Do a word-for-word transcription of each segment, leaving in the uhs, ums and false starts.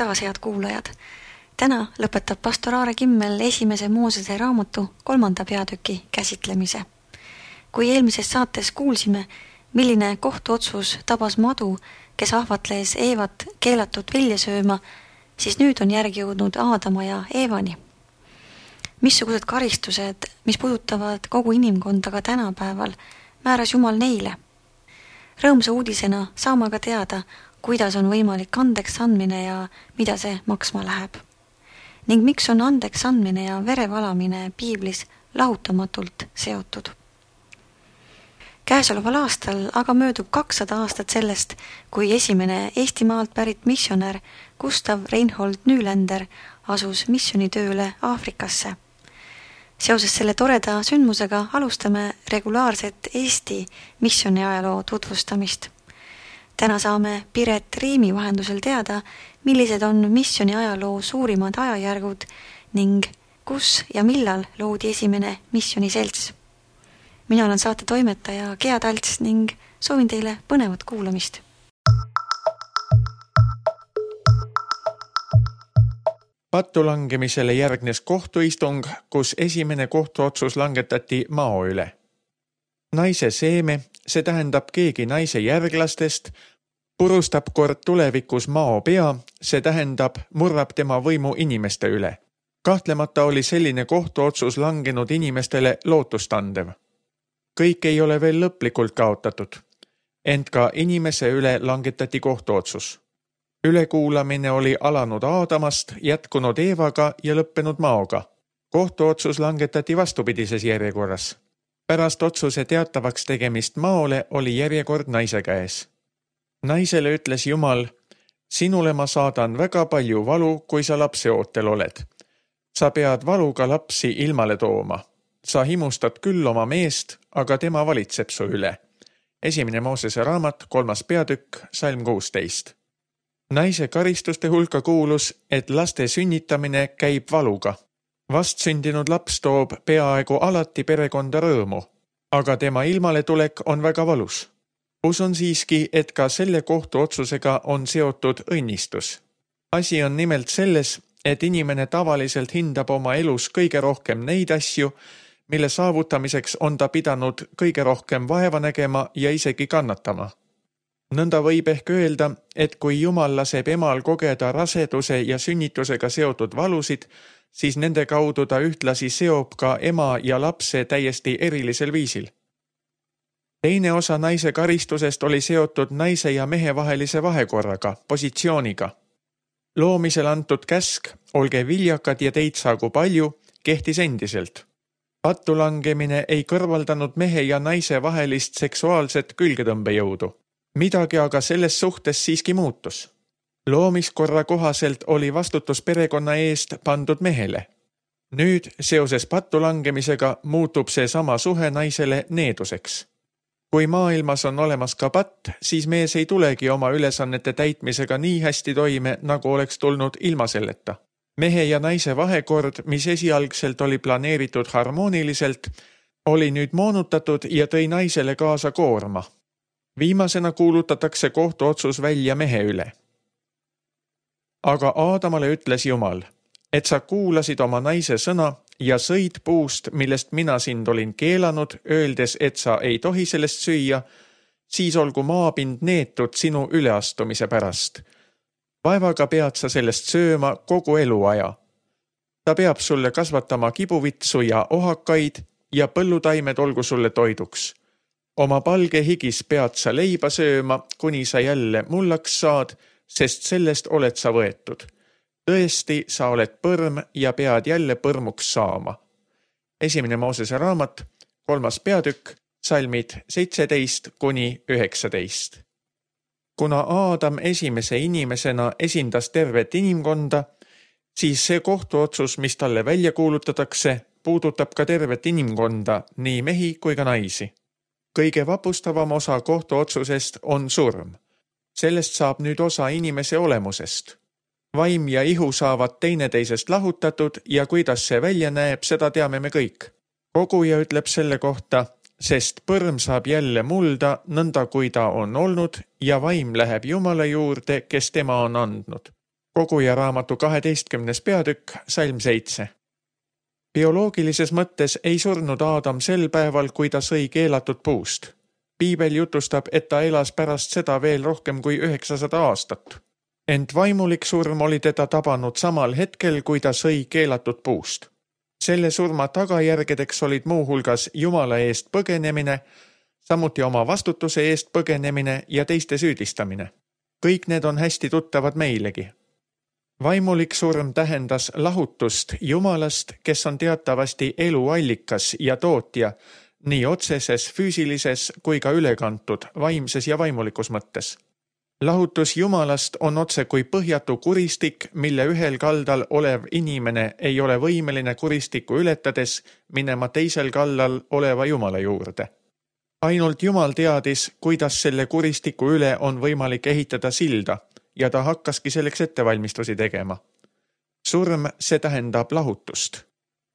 taas, head kuulajad! Täna lõpetab pastor Aare Kimmel esimese Moosese raamatu kolmanda peatüki käsitlemise. Kui eelmises saates kuulsime, milline kohtuotsus tabas madu, kes ahvatles Eevat keelatud vilja sööma, siis nüüd on järgi jõudnud Aadama ja Eevani. Missugused karistused, mis puudutavad kogu inimkonda ka tänapäeval, määras Jumal neile. Rõõmsa uudisena saama ka teada, kuidas on võimalik andeks andmine ja mida see maksma läheb. Ning miks on andeks andmine ja verevalamine piiblis lahutamatult seotud. Käesoleval aastal aga möödub kakssada aastat sellest, kui esimene Eestimaalt pärit missionär Gustav Reinhold Nülander asus missionitööle Aafrikasse. Seoses selle toreda sündmusega alustame regulaarset Eesti missioni ajaloo tutvustamist. Täna saame Piret Riimi vahendusel teada, millised on missioni ajaloo suurimad ajajärgud ning kus ja millal loodi esimene missioniselts. Mina olen saate toimetaja Gea Talts ning soovin teile põnevat kuulamist. Pattulangemisele järgnes kohtuistung, kus esimene kohtuotsus langetati mao üle. Naise seeme, see tähendab keegi naise järglastest, purustab kord tulevikus mao pea, see tähendab murrab tema võimu inimeste üle. Kahtlemata oli selline kohtuotsus langenud inimestele lootustandev. Kõik ei ole veel lõplikult kaotatud, ent ka inimese üle langetati kohtuotsus. Ülekuulamine oli alanud Aadamast, jätkunud Eevaga ja lõppenud maoga. Kohtuotsus langetati vastupidises järjekorras. Pärast otsuse teatavaks tegemist maole oli järjekord naise käes. Naisele ütles Jumal, sinule ma saadan väga palju valu, kui sa lapse ootel oled. Sa pead valuga lapsi ilmale tooma. Sa himustad küll oma meest, aga tema valitseb su üle. Esimene Moosese raamat, kolmas peatükk, salm kuusteist. Naise karistuste hulka kuulus, et laste sünnitamine käib valuga. Vastsündinud laps toob peaaegu alati perekonda rõõmu, aga tema ilmale tulek on väga valus. Usun siiski, et ka selle kohtuotsusega on seotud õnnistus. Asi on nimelt selles, et inimene tavaliselt hindab oma elus kõige rohkem neid asju, mille saavutamiseks on ta pidanud kõige rohkem vaeva nägema ja isegi kannatama. Nõnda võib ehk öelda, et kui Jumal laseb emal kogeda raseduse ja sünnitusega seotud valusid, siis nende kaudu ta ühtlasi seob ka ema ja lapse täiesti erilisel viisil. Teine osa naise karistusest oli seotud naise ja mehe vahelise vahekorraga, positsiooniga. Loomisel antud käsk, olge viljakad ja teid saagu palju, kehtis endiselt. Pattulangemine ei kõrvaldanud mehe ja naise vahelist seksuaalset külgetõmbejõudu. Midagi aga selles suhtes siiski muutus. Loomiskorra kohaselt oli vastutus perekonna eest pandud mehele. Nüüd seoses pattulangemisega muutub see sama suhe naisele needuseks. Kui maailmas on olemas ka patt, siis mees ei tulegi oma ülesannete täitmisega nii hästi toime, nagu oleks tulnud ilma selleta. Mehe ja naise vahekord, mis esialgselt oli planeeritud harmooniliselt, oli nüüd moonutatud ja tõi naisele kaasa koorma. Viimasena kuulutatakse kohtuotsus välja mehe üle. Aga Aadamale ütles Jumal, et sa kuulasid oma naise sõna ja sõid puust, millest mina sind olin keelanud, öeldes, et sa ei tohi sellest süüa, siis olgu maapind neetud sinu üleastumise pärast. Vaevaga pead sa sellest sööma kogu eluaja. Ta peab sulle kasvatama kibuvitsu ja ohakaid ja põllutaimed olgu sulle toiduks. Oma palge higis pead sa leiba sööma, kuni sa jälle mullaks saad, sest sellest oled sa võetud. Tõesti, sa oled põrm ja pead jälle põrmuks saama. Esimene Moosese raamat, kolmas peatükk, salmid seitseteist kuni üheksateist. Kuna Aadam esimese inimesena esindas tervet inimkonda, siis see kohtuotsus, mis talle välja kuulutatakse, puudutab ka tervet inimkonda, nii mehi kui ka naisi. Kõige vapustavam osa kohtuotsusest on surm. Sellest saab nüüd osa inimese olemusest. Vaim ja ihu saavad teineteisest lahutatud ja kuidas see välja näeb, seda teame me kõik. Koguja ütleb selle kohta, sest põrm saab jälle mulda, nõnda kui ta on olnud, ja vaim läheb Jumala juurde, kes tema on andnud. Koguja raamatu kaheteistkümnes peatükk, salm seitse. Bioloogilises mõttes ei surnud Aadam sel päeval, kui ta sõi keelatud puust. Piibel jutustab, et ta elas pärast seda veel rohkem kui üheksasada aastat. Ent vaimulik surm oli teda tabanud samal hetkel, kui ta sõi keelatud puust. Selle surma tagajärgedeks olid muuhulgas Jumala eest põgenemine, samuti oma vastutuse eest põgenemine ja teiste süüdistamine. Kõik need on hästi tuttavad meilegi. Vaimulik surm tähendas lahutust Jumalast, kes on teatavasti eluallikas ja tootja, nii otseses, füüsilises kui ka ülekantud, vaimses ja vaimulikus mõttes. Lahutus Jumalast on otse kui põhjatu kuristik, mille ühel kaldal olev inimene ei ole võimeline kuristiku ületades minema teisel kallal oleva Jumala juurde. Ainult Jumal teadis, kuidas selle kuristiku üle on võimalik ehitada silda ja ta hakkaski selleks ettevalmistusi tegema. Surm, see tähendab lahutust.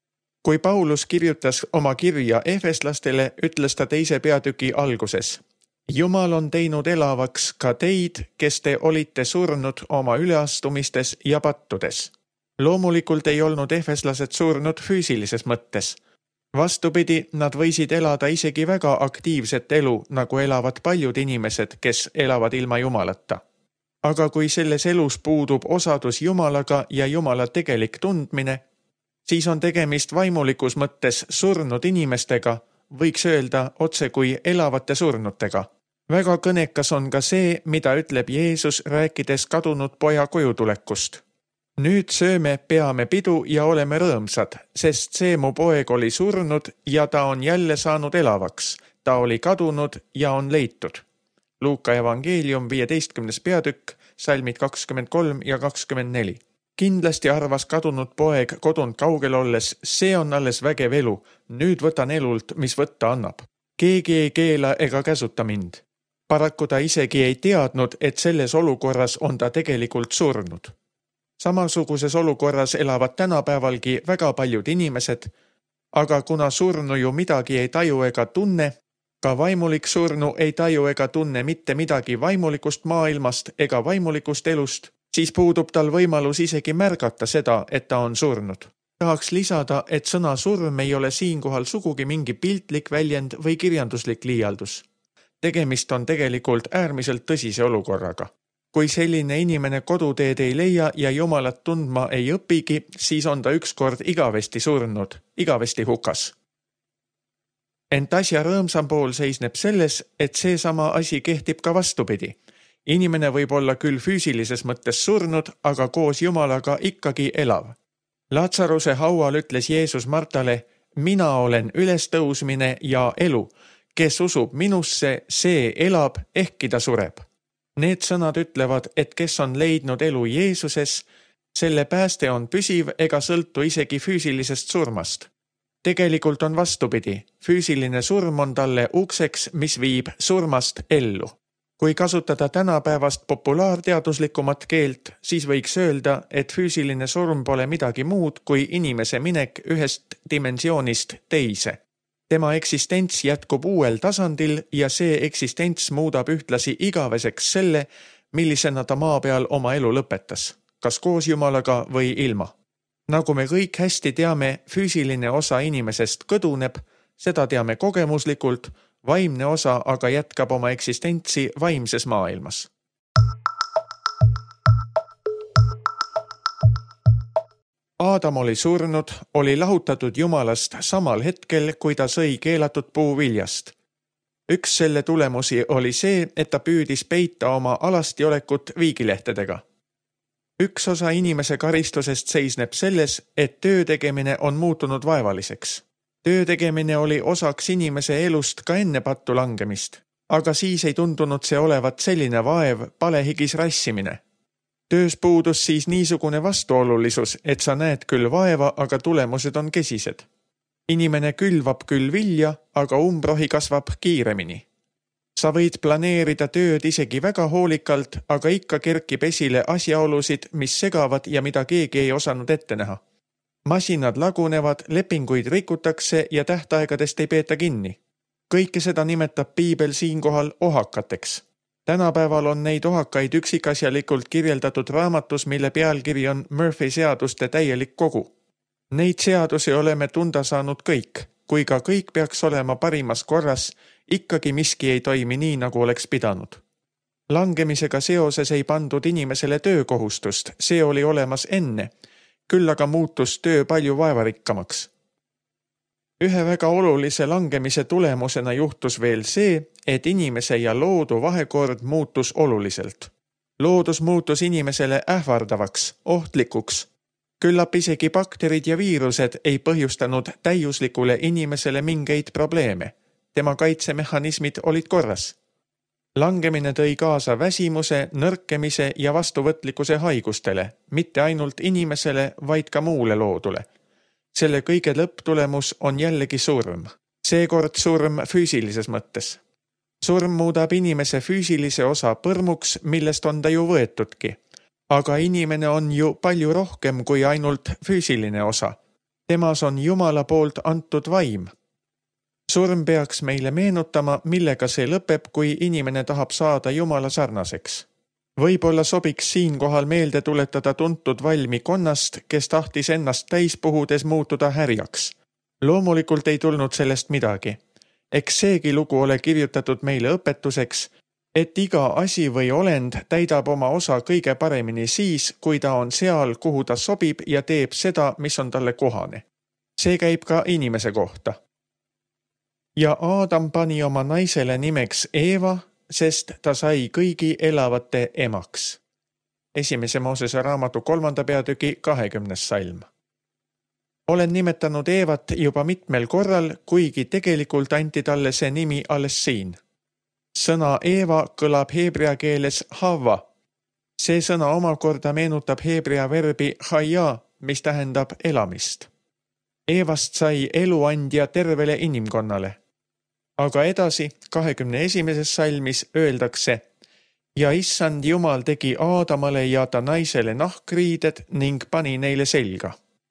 Kui Paulus kirjutas oma kirja efeslastele, ütles ta teise peatüki alguses. Jumal on teinud elavaks ka teid, kes te olite surnud oma üleastumistes ja pattudes. Loomulikult ei olnud efeslased surnud füüsilises mõttes. Vastupidi, nad võisid elada isegi väga aktiivset elu, nagu elavad paljud inimesed, kes elavad ilma Jumalata. Aga kui selles elus puudub osadus Jumalaga ja Jumala tegelik tundmine, siis on tegemist vaimulikus mõttes surnud inimestega, võiks öelda otse kui elavate surnutega. Väga kõnekas on ka see, mida ütleb Jeesus rääkides kadunud poja kojutulekust. Nüüd sööme, peame pidu ja oleme rõõmsad, sest see mu poeg oli surnud ja ta on jälle saanud elavaks. Ta oli kadunud ja on leitud. Luuka evangeelium viieteistkümnes peatükk, salmid kakskümmend kolm ja kakskümmend neli. Kindlasti arvas kadunud poeg kodunt kaugel olles, see on alles vägev elu, nüüd võtan elult, mis võtta annab. Keegi ei keela ega käsuta mind. Paraku ta isegi ei teadnud, et selles olukorras on ta tegelikult surnud. Samasuguses olukorras elavad tänapäevalgi väga paljud inimesed, aga kuna surnu ju midagi ei taju ega tunne, ka vaimulik surnu ei taju ega tunne mitte midagi vaimulikust maailmast ega vaimulikust elust, siis puudub tal võimalus isegi märgata seda, et ta on surnud. Tahaks lisada, et sõna surm ei ole siinkohal sugugi mingi piltlik väljend või kirjanduslik liialdus. Tegemist on tegelikult äärmiselt tõsise olukorraga. Kui selline inimene koduteed ei leia ja Jumalat tundma ei õpigi, siis on ta ükskord igavesti surnud, igavesti hukas. Ent asja rõõmsam pool seisneb selles, et seesama asi kehtib ka vastupidi. Inimene võib olla küll füüsilises mõttes surnud, aga koos Jumalaga ikkagi elav. Lazaruse haual ütles Jeesus Martale, mina olen ülestõusmine ja elu. Kes usub minusse, see elab, ehkki ta sureb. Need sõnad ütlevad, et kes on leidnud elu Jeesuses, selle pääste on püsiv ega sõltu isegi füüsilisest surmast. Tegelikult on vastupidi, füüsiline surm on talle ukseks, mis viib surmast ellu. Kui kasutada tänapäevast populaarteaduslikumat keelt, siis võiks öelda, et füüsiline surm pole midagi muud kui inimese minek ühest dimensioonist teise. Tema eksistents jätkub uuel tasandil ja see eksistents muudab ühtlasi igaveseks selle, millisena ta maa peal oma elu lõpetas, kas koos Jumalaga või ilma. Nagu me kõik hästi teame, füüsiline osa inimesest kõduneb, seda teame kogemuslikult, vaimne osa aga jätkab oma eksistentsi vaimses maailmas. Aadam oli surnud, oli lahutatud Jumalast samal hetkel, kui ta sõi keelatud puuviljast. Üks selle tulemusi oli see, et ta püüdis peita oma alastiolekut viigilehtedega. Üks osa inimese karistusest seisneb selles, et töö tegemine on muutunud vaevaliseks. Töö tegemine oli osaks inimese elust ka enne pattu langemist, aga siis ei tundunud see olevat selline vaev, palehigis rassimine. Töös puudus siis niisugune vastuolulisus, et sa näed küll vaeva, aga tulemused on kesised. Inimene külvab küll vilja, aga umbrohi kasvab kiiremini. Sa võid planeerida tööd isegi väga hoolikalt, aga ikka kerkib esile asjaolusid, mis segavad ja mida keegi ei osanud ette näha. Masinad lagunevad, lepinguid rikutakse ja tähtaegadest ei peeta kinni. Kõike seda nimetab Piibel siinkohal ohakateks. Tänapäeval on neid ohakaid üksikasjalikult kirjeldatud raamatus, mille pealkiri on Murphy seaduste täielik kogu. Neid seadusi oleme tunda saanud kõik, kui ka kõik peaks olema parimas korras, ikkagi miski ei toimi nii, nagu oleks pidanud. Langemisega seoses ei pandud inimesele töökohustust, see oli olemas enne, küll aga muutus töö palju vaevarikkamaks. Ühe väga olulise langemise tulemusena juhtus veel see, et inimese ja loodu vahekord muutus oluliselt. Loodus muutus inimesele ähvardavaks, ohtlikuks. Küllap isegi bakterid ja viirused ei põhjustanud täiuslikule inimesele mingeid probleeme. Tema kaitsemehhanismid olid korras. Langemine tõi kaasa väsimuse, nõrkemise ja vastuvõtlikkuse haigustele, mitte ainult inimesele, vaid ka muule loodule. Selle kõige lõpptulemus on jällegi surm. Seekord surm füüsilises mõttes. Surm muudab inimese füüsilise osa põrmuks, millest on ta ju võetudki. Aga inimene on ju palju rohkem kui ainult füüsiline osa. Temas on Jumala poolt antud vaim. Surm peaks meile meenutama, millega see lõpeb, kui inimene tahab saada Jumala sarnaseks. Võib-olla sobiks siinkohal meelde tuletada tuntud valmi konnast, kes tahtis ennast täis puhudes muutuda härjaks. Loomulikult ei tulnud sellest midagi. Eks seegi lugu ole kirjutatud meile õpetuseks, et iga asi või olend täidab oma osa kõige paremini siis, kui ta on seal, kuhu ta sobib ja teeb seda, mis on talle kohane. See käib ka inimese kohta. Ja Aadam pani oma naisele nimeks Eeva, sest ta sai kõigi elavate emaks. Esimese Moosese raamatu kolmanda peatüki kahekümnes salm. Olen nimetanud Eevat juba mitmel korral, kuigi tegelikult anti talle see nimi alles siin. Sõna Eeva kõlab heebrea keeles Havva. See sõna omakorda meenutab heebrea verbi haia, mis tähendab elamist. Eevast sai eluandja tervele inimkonnale. Aga edasi, kahekümne esimeses salmis öeldakse: ja issand Jumal tegi Aadamale ja ta naisele nahkriided ning pani neile selga.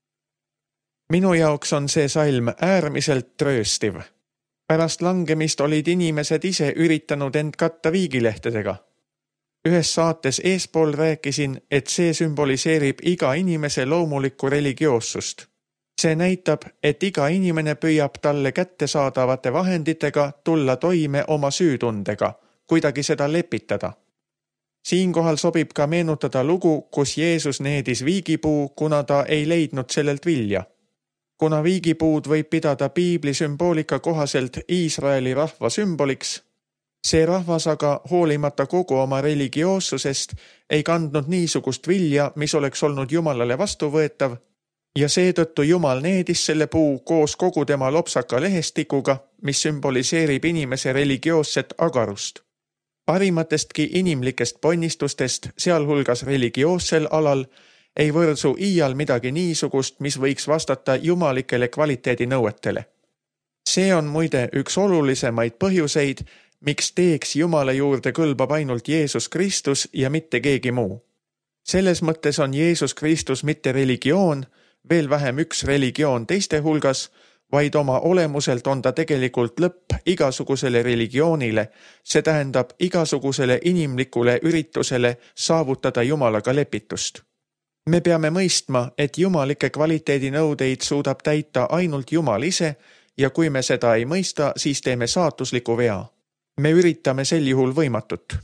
Minu jaoks on see salm äärmiselt trööstiv. Pärast langemist olid inimesed ise üritanud end katta viigilehtedega. Ühes saates eespool rääkisin, et see sümboliseerib iga inimese loomulikku religioossust. See näitab, et iga inimene püüab talle kättesaadavate vahenditega tulla toime oma süütundega, kuidagi seda lepitada. Siinkohal sobib ka meenutada lugu, kus Jeesus needis viigipuu, kuna ta ei leidnud sellelt vilja. Kuna viigipuud võib pidada piibli sümboolika kohaselt Iisraeli rahva sümboliks, see rahvas aga hoolimata kogu oma religioossusest ei kandnud niisugust vilja, mis oleks olnud Jumalale vastuvõetav, ja seetõttu Jumal needis selle puu koos kogu tema lopsaka lehestikuga, mis sümboliseerib inimese religioosset agarust. Parimatestki inimlikest ponnistustest, sealhulgas religioossel alal, ei võrsu iial midagi niisugust, mis võiks vastata jumalikele kvaliteedinõuetele. See on muide üks olulisemaid põhjuseid, miks teeks Jumala juurde kõlbab ainult Jeesus Kristus ja mitte keegi muu. Selles mõttes on Jeesus Kristus mitte religioon, veel vähem üks religioon teiste hulgas, vaid oma olemuselt on ta tegelikult lõpp igasugusele religioonile, see tähendab igasugusele inimlikule üritusele saavutada Jumalaga lepitust. Me peame mõistma, et jumalike kvaliteedinõudeid suudab täita ainult Jumal ise ja kui me seda ei mõista, siis teeme saatusliku vea. Me üritame sel juhul võimatut.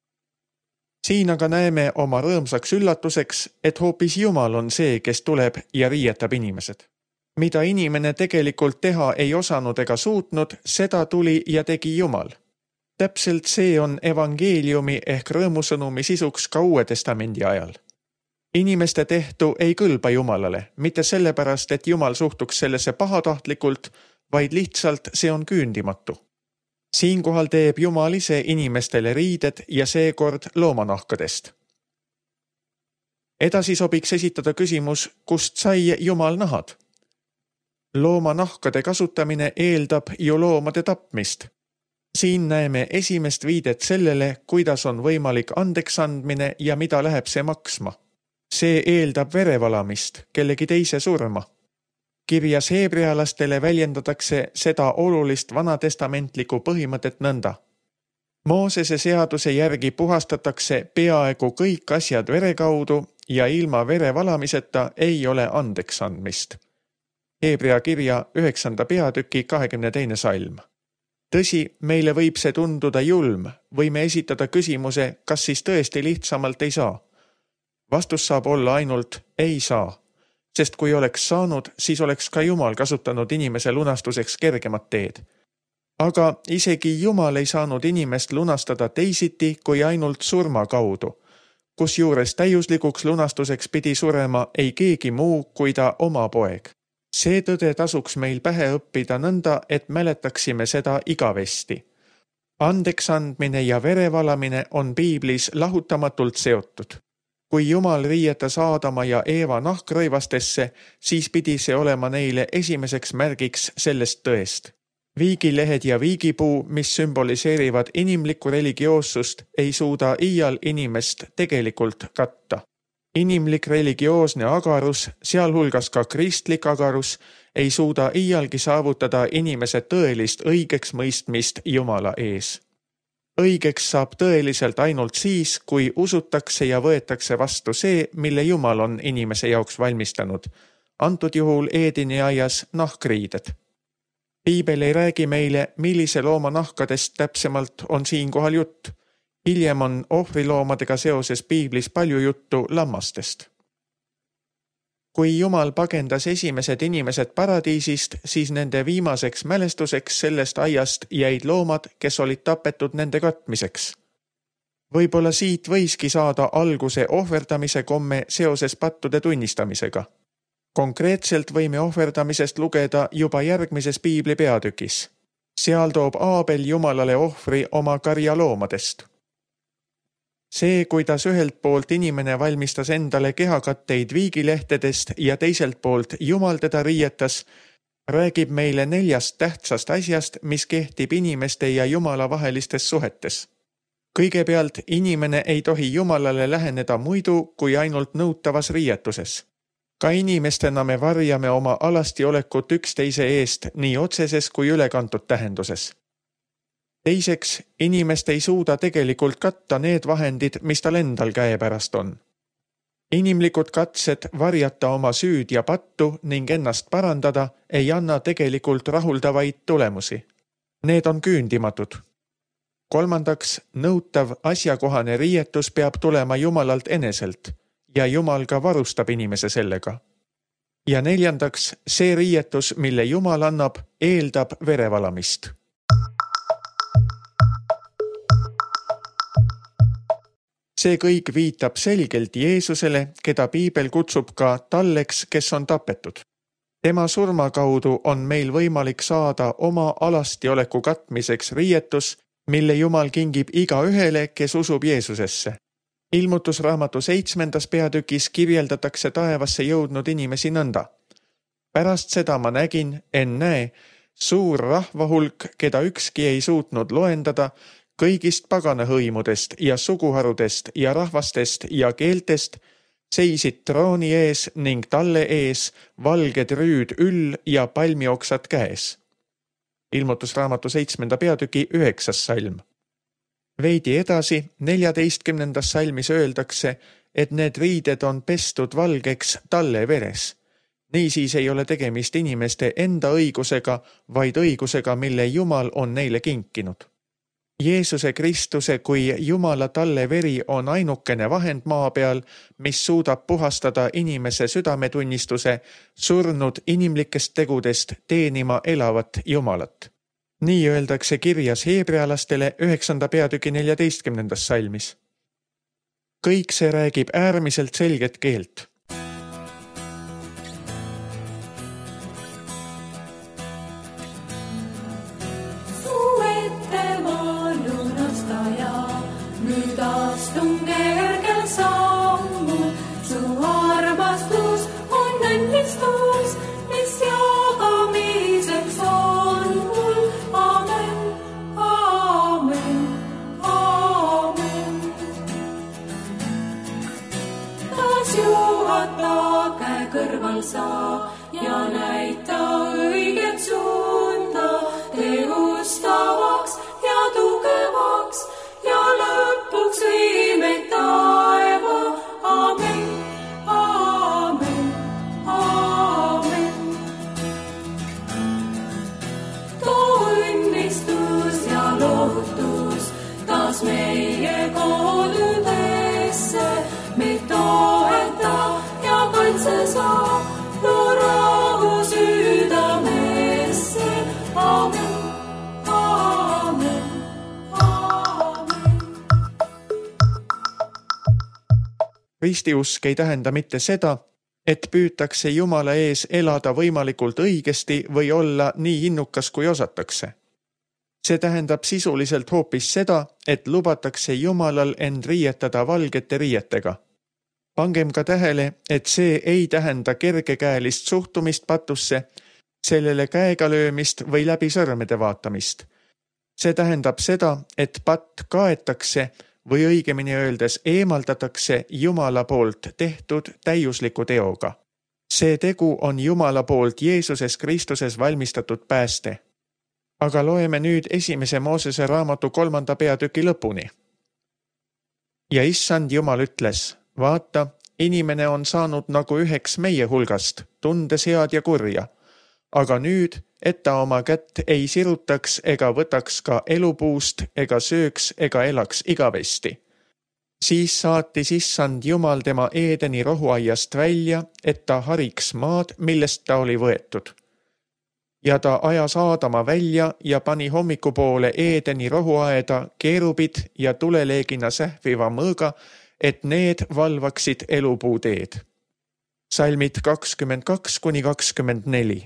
Siin aga näeme oma rõõmsaks üllatuseks, et hoopis Jumal on see, kes tuleb ja riietab inimesed. Mida inimene tegelikult teha ei osanud ega suutnud, seda tuli ja tegi Jumal. Täpselt see on evangeeliumi ehk rõõmusõnumi sisuks ka Uue Testamendi ajal. Inimeste tehtu ei kõlba Jumalale, mitte sellepärast, et Jumal suhtuks sellesse pahatahtlikult, vaid lihtsalt see on küündimatu. Siinkohal teeb Jumal ise inimestele riided ja seekord loomanahkadest. Edasi sobiks esitada küsimus, kust sai Jumal nahad? Loomanahkade kasutamine eeldab ju loomade tapmist. Siin näeme esimest viidet sellele, kuidas on võimalik andeksandmine ja mida läheb see maksma. See eeldab verevalamist, kellegi teise surma. Kirjas heebrealastele väljendatakse seda olulist vanatestamentlikku põhimõtet nõnda. Moosese seaduse järgi puhastatakse peaaegu kõik asjad vere kaudu ja ilma vere valamiseta ei ole andeks andmist. Hebrea kirja üheksanda peatüki kahekümne teine salm. Tõsi, meile võib see tunduda julm, võime esitada küsimuse, kas siis tõesti lihtsamalt ei saa. Vastus saab olla ainult ei saa, sest kui oleks saanud, siis oleks ka Jumal kasutanud inimese lunastuseks kergemat teed. Aga isegi Jumal ei saanud inimest lunastada teisiti kui ainult surma kaudu, kus juures täiuslikuks lunastuseks pidi surema ei keegi muu kui ta oma poeg. See tõde tasuks meil pähe õppida nõnda, et mäletaksime seda igavesti. Andeks andmine ja verevalamine on piiblis lahutamatult seotud. Kui Jumal riietas Aadama ja Eeva nahkrõivastesse, siis pidi see olema neile esimeseks märgiks sellest tõest. Viigilehed ja viigipuu, mis sümboliseerivad inimlikku religioossust, ei suuda iial inimest tegelikult katta. Inimlik religioosne agarus, sealhulgas ka kristlik agarus, ei suuda iialgi saavutada inimese tõelist õigeks mõistmist Jumala ees. Õigeks saab tõeliselt ainult siis, kui usutakse ja võetakse vastu see, mille Jumal on inimese jaoks valmistanud. Antud juhul Eedini aias nahkriided. Piibel ei räägi meile, millise looma nahkadest täpsemalt on siinkohal jutt. Hiljem on ohvriloomadega seoses piiblis palju juttu lammastest. Kui Jumal pagendas esimesed inimesed paradiisist, siis nende viimaseks mälestuseks sellest aiast jäid loomad, kes olid tapetud nende katmiseks. Võib-olla siit võiski saada alguse ohverdamise komme seoses pattude tunnistamisega. Konkreetselt võime ohverdamisest lugeda juba järgmises piibli peatükis. Seal toob Aabel Jumalale ohvri oma karjaloomadest. See, kuidas ühelt poolt inimene valmistas endale kehakatteid viigilehtedest ja teiselt poolt Jumal teda riietas, räägib meile neljast tähtsast asjast, mis kehtib inimeste ja Jumala vahelistes suhetes. Kõigepealt inimene ei tohi Jumalale läheneda muidu kui ainult nõutavas riietuses. Ka inimestena me varjame oma alastiolekut üksteise eest nii otseses kui ülekantud tähenduses. Teiseks, inimest ei suuda tegelikult katta need vahendid, mis tal endal käepärast on. Inimlikud katsed varjata oma süüd ja pattu ning ennast parandada ei anna tegelikult rahuldavaid tulemusi. Need on küündimatud. Kolmandaks, nõutav asjakohane riietus peab tulema Jumalalt eneselt ja Jumal ka varustab inimese sellega. Ja neljandaks, see riietus, mille Jumal annab, eeldab verevalamist. See kõik viitab selgelt Jeesusele, keda piibel kutsub ka talleks, kes on tapetud. Tema surma kaudu on meil võimalik saada oma alastioleku katmiseks riietus, mille Jumal kingib iga ühele, kes usub Jeesusesse. Ilmutusraamatu seitsmendas peatükis kirjeldatakse taevasse jõudnud inimesi nõnda. Pärast seda ma nägin, en näe, suur rahvahulk, keda ükski ei suutnud loendada, kõigist paganahõimudest ja suguharudest ja rahvastest ja keeltest seisid trooni ees ning talle ees valged rüüd üll ja palmioksad käes. Ilmutusraamatu seitsmenda peatüki üheksas salm. Veidi edasi, neljateistkümnendas salmis öeldakse, et need riided on pestud valgeks talle veres. Niisiis ei ole tegemist inimeste enda õigusega, vaid õigusega, mille Jumal on neile kinkinud. Jeesuse Kristuse kui Jumala talle veri on ainukene vahend maa peal, mis suudab puhastada inimese südametunnistuse surnud inimlikest tegudest teenima elavat Jumalat. Nii öeldakse kirjas heebrealastele üheksanda peatüki neljateistkümnendas salmis. Kõik see räägib äärmiselt selget keelt. Nüüd astun kergel sammul, su armastus on õnnistus, mis jagamiseks on mul. Amen, amen, amen. Taas juhata käe kõrval saa ja näita õiget suunda, tee ustavaks ja tugevaks. ristiusk ei tähenda mitte seda, et püütakse Jumala ees elada võimalikult õigesti või olla nii innukas, kui osatakse. See tähendab sisuliselt hoopis seda, et lubatakse Jumalal end riietada valgete riietega. Pangem ka tähele, et see ei tähenda kergekäelist suhtumist patusse, sellele käega löömist või läbi sõrmede vaatamist. See tähendab seda, et patt kaetakse või õigemini öeldes eemaldatakse Jumala poolt tehtud täiusliku teoga. See tegu on Jumala poolt Jeesuses Kristuses valmistatud pääste. Aga loeme nüüd esimese Moosese raamatu kolmanda peatüki lõpuni. Ja issand Jumal ütles, vaata, inimene on saanud nagu üheks meie hulgast, tundes head ja kurja. Aga nüüd, et ta oma kätt ei sirutaks ega võtaks ka elupuust ega sööks ega elaks igavesti. Siis saatis issand Jumal tema Eedeni rohuaiast välja, et ta hariks maad, millest ta oli võetud. Ja ta ajas Aadama välja ja pani hommikupoole Eedeni rohuaeda keerubid ja tuleleegina sähviva mõõga, et need valvaksid elupuu teed. Salmid kakskümmend kaks kuni kakskümmend neli.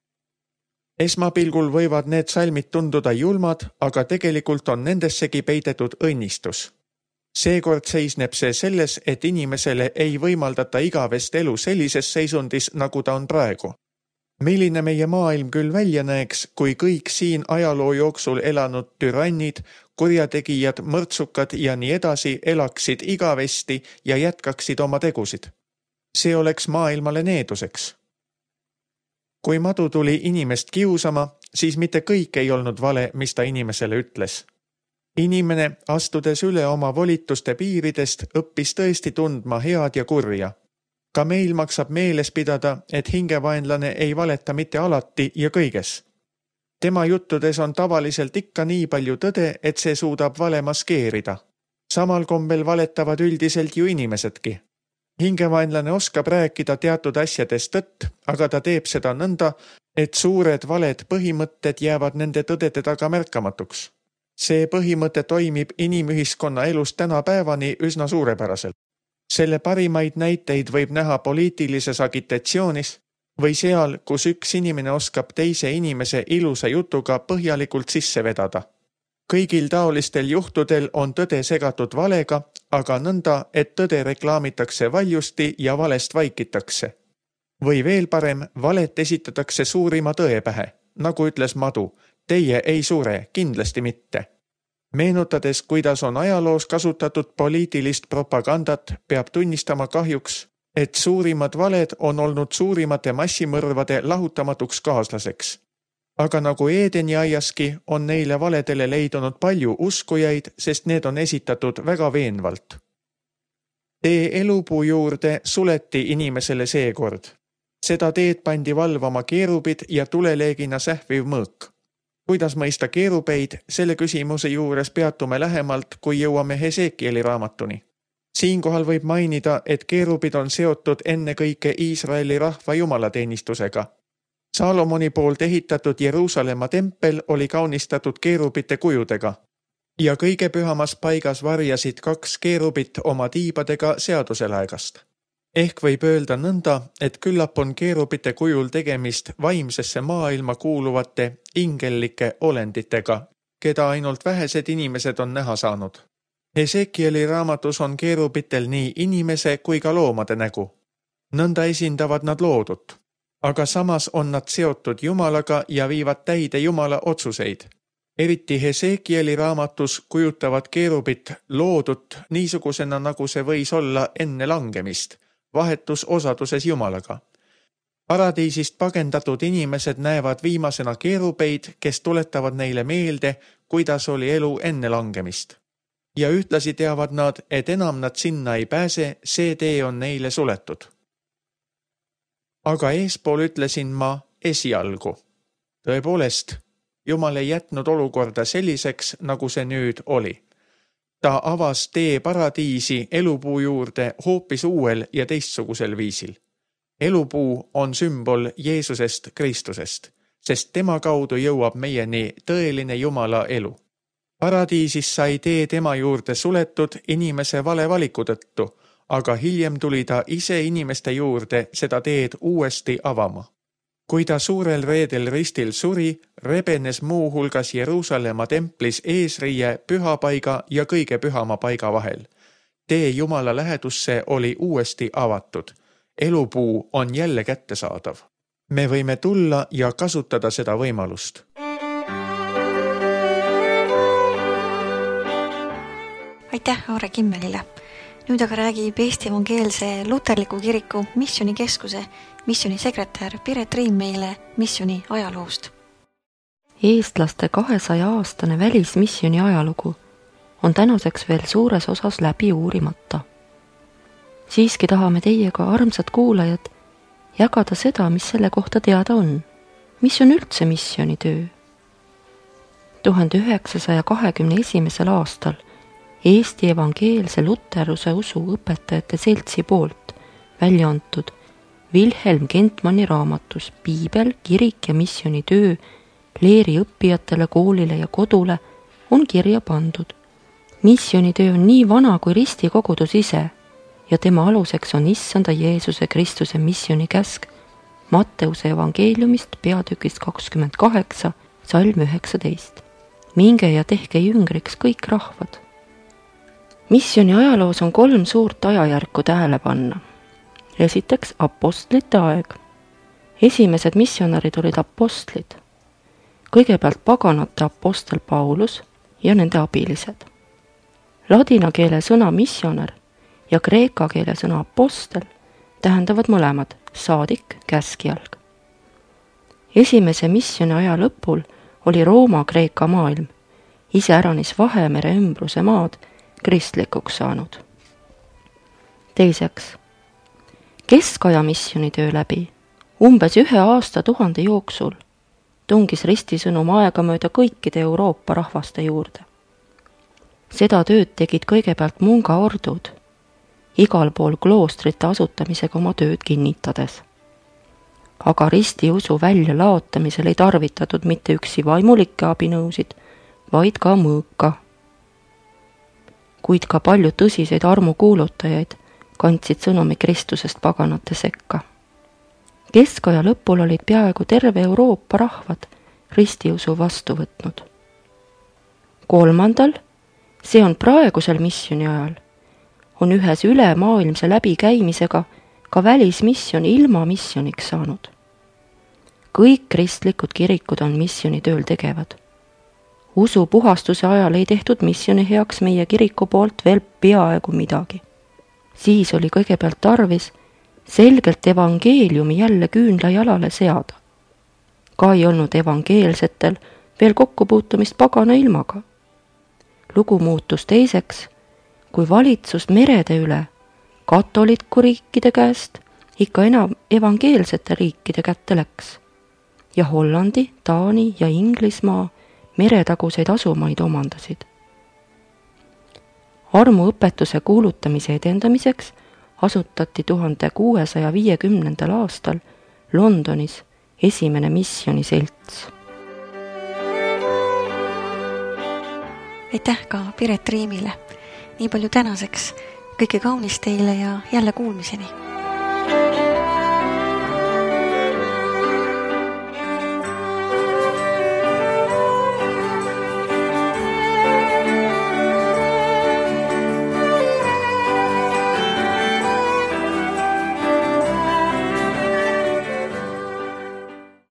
Esmapilgul võivad need salmid tunduda julmad, aga tegelikult on nendessegi peidetud õnnistus. Seekord seisneb see selles, et inimesele ei võimaldata igavest elu sellises seisundis, nagu ta on praegu. Milline meie maailm küll välja näeks, kui kõik siin ajaloo jooksul elanud türannid, kurjategijad, mõrtsukad ja nii edasi elaksid igavesti ja jätkaksid oma tegusid. See oleks maailmale needuseks. Kui madu tuli inimest kiusama, siis mitte kõik ei olnud vale, mis ta inimesele ütles. Inimene, astudes üle oma volituste piiridest, õppis tõesti tundma head ja kurja. Ka meil maksab meeles pidada, et hingevaenlane ei valeta mitte alati ja kõiges. Tema juttudes on tavaliselt ikka nii palju tõde, et see suudab vale maskeerida. Samal kombel valetavad üldiselt ju inimesedki. Hingevaenlane oskab rääkida teatud asjadest tõtt, aga ta teeb seda nõnda, et suured valed põhimõtted jäävad nende tõdede taga märkamatuks. See põhimõte toimib inimühiskonna elus tänapäevani üsna suurepäraselt. Selle parimaid näiteid võib näha poliitilises agitatsioonis või seal, kus üks inimene oskab teise inimese ilusa jutuga põhjalikult sisse vedada. Kõigil taolistel juhtudel on tõde segatud valega, aga nõnda, et tõde reklaamitakse valjusti ja valest vaikitakse. Või veel parem, valet esitatakse suurima tõe pähe, nagu ütles madu, teie ei sure, kindlasti mitte. Meenutades, kuidas on ajaloos kasutatud poliitilist propagandat, peab tunnistama kahjuks, et suurimad valed on olnud suurimate massimõrvade lahutamatuks kaaslaseks. Aga nagu Eedeni aiaski on neile valedele leidunud palju uskujaid, sest need on esitatud väga veenvalt. Tee elupuu juurde suleti inimesele seekord. Seda teed pandi valvama keerubid ja tuleleegina sähviv mõõk. Kuidas mõista keerubeid, selle küsimuse juures peatume lähemalt, kui jõuame Hesekieli raamatuni. Siinkohal võib mainida, et keerubid on seotud enne kõike Iisraeli rahva jumalateenistusega. Salomoni poolt ehitatud Jeruusalemma tempel oli kaunistatud keerubite kujudega ja kõige pühamas paigas varjasid kaks keerubit oma tiibadega seaduselaegast. Ehk võib öelda nõnda, et küllap on keerubite kujul tegemist vaimsesse maailma kuuluvate ingellike olenditega, keda ainult vähesed inimesed on näha saanud. Hesekieli raamatus on keerubitel nii inimese kui ka loomade nägu. Nõnda esindavad nad loodut. Aga samas on nad seotud Jumalaga ja viivad täide Jumala otsuseid. Eriti Hesekieli raamatus kujutavad keerubit loodut niisugusena, nagu see võis olla enne langemist, vahetus osaduses Jumalaga. Paradiisist pagendatud inimesed näevad viimasena keerubeid, kes tuletavad neile meelde, kuidas oli elu enne langemist. Ja ühtlasi teavad nad, et enam nad sinna ei pääse, see tee on neile suletud. Aga eespool ütlesin ma esialgu. Tõepoolest, Jumal ei jätnud olukorda selliseks, nagu see nüüd oli. Ta avas tee paradiisi elupuu juurde hoopis uuel ja teistsugusel viisil. Elupuu on sümbol Jeesusest Kristusest, sest tema kaudu jõuab meieni tõeline Jumala elu. Paradiisis sai tee tema juurde suletud inimese vale valiku tõttu, aga hiljem tuli ta ise inimeste juurde seda teed uuesti avama. Kui ta suurel reedel ristil suri, rebenes muu hulgas Jeruusalemma templis eesriie pühapaiga ja kõige pühama paiga vahel. Tee Jumala lähedusse oli uuesti avatud. Elupuu on jälle kättesaadav. Me võime tulla ja kasutada seda võimalust. Aitäh Aare Kimmelile. Nüüd aga räägib Eesti Evangeelse Luterliku Kiriku missionikeskuse missionisekretär Piret Riim meile missioni ajaloost. Eestlaste kahesaja aastane välismissioni ajalugu on tänaseks veel suures osas läbi uurimata. Siiski tahame teiega, armsad kuulajad, jagada seda, mis selle kohta teada on. Mis on üldse missionitöö? tuhande üheksasaja kahekümne esimesel aastal Eesti Evangeelse Luteruse usu õpetajate seltsi poolt välja antud Wilhelm Kentmanni raamatus Piibel, kirik ja missionitöö leeri õppijatele, koolile ja kodule on kirja pandud. Missionitöö on nii vana kui ristikogudus ise ja tema aluseks on Issanda Jeesuse Kristuse missionikäsk Matteuse evangeeliumist peatükist kakskümmend kaheksa, salm üheksateist. Minge ja tehke jüngriks kõik rahvad. Missioni ajaloos on kolm suurt ajajärku tähele panna. Esiteks apostlite aeg. Esimesed missionarid olid apostlid. Kõigepealt paganate apostel Paulus ja nende abilised. Ladina keele sõna missioner ja kreeka keele sõna apostel tähendavad mõlemad saadik, käskjalg. Esimese missioni aja lõpul oli Rooma-Kreeka maailm, iseäranis Vahemere ümbruse maad, kristlikuks saanud. Teiseks, keskaja missionitöö läbi umbes ühe aasta tuhande jooksul tungis ristisõnum aegamööda kõikide Euroopa rahvaste juurde. Seda tööd tegid kõigepealt munga ordud, igal pool kloostrite asutamisega oma tööd kinnitades. Aga ristiusu välja laotamisel ei tarvitatud mitte üksi vaimulikke abinõusid, vaid ka mõõka. Kuid ka palju tõsiseid armukuulutajaid kandsid sõnumi Kristusest paganate sekka. Keskaja lõpul olid peaaegu terve Euroopa rahvad ristiusu vastu võtnud. Kolmandal, see on praegusel missioni ajal, on ühes ülemaailmse läbikäimisega ka välismission ilma missioniks saanud. Kõik kristlikud kirikud on missionitööl tegevad. Usu puhastuse ajal ei tehtud missioni heaks meie kiriku poolt veel peaaegu midagi. Siis oli kõigepealt tarvis selgelt evangeeliumi jälle küünla jalale seada. Ka ei olnud evangeelsetel veel kokkupuutumist pagana ilmaga. Lugu muutus teiseks, kui valitsust merede üle katoliku riikide käest ikka enam evangeelsete riikide kätte läks ja Hollandi, Taani ja Inglismaa meretaguseid asumaid omandasid. Armuõpetuse kuulutamise edendamiseks asutati tuhande kuuesaja viiekümnendal aastal Londonis esimene missioniselts. Aitäh ka Piret Riimile. Nii palju tänaseks. Kõike kaunist teile ja jälle kuulmiseni.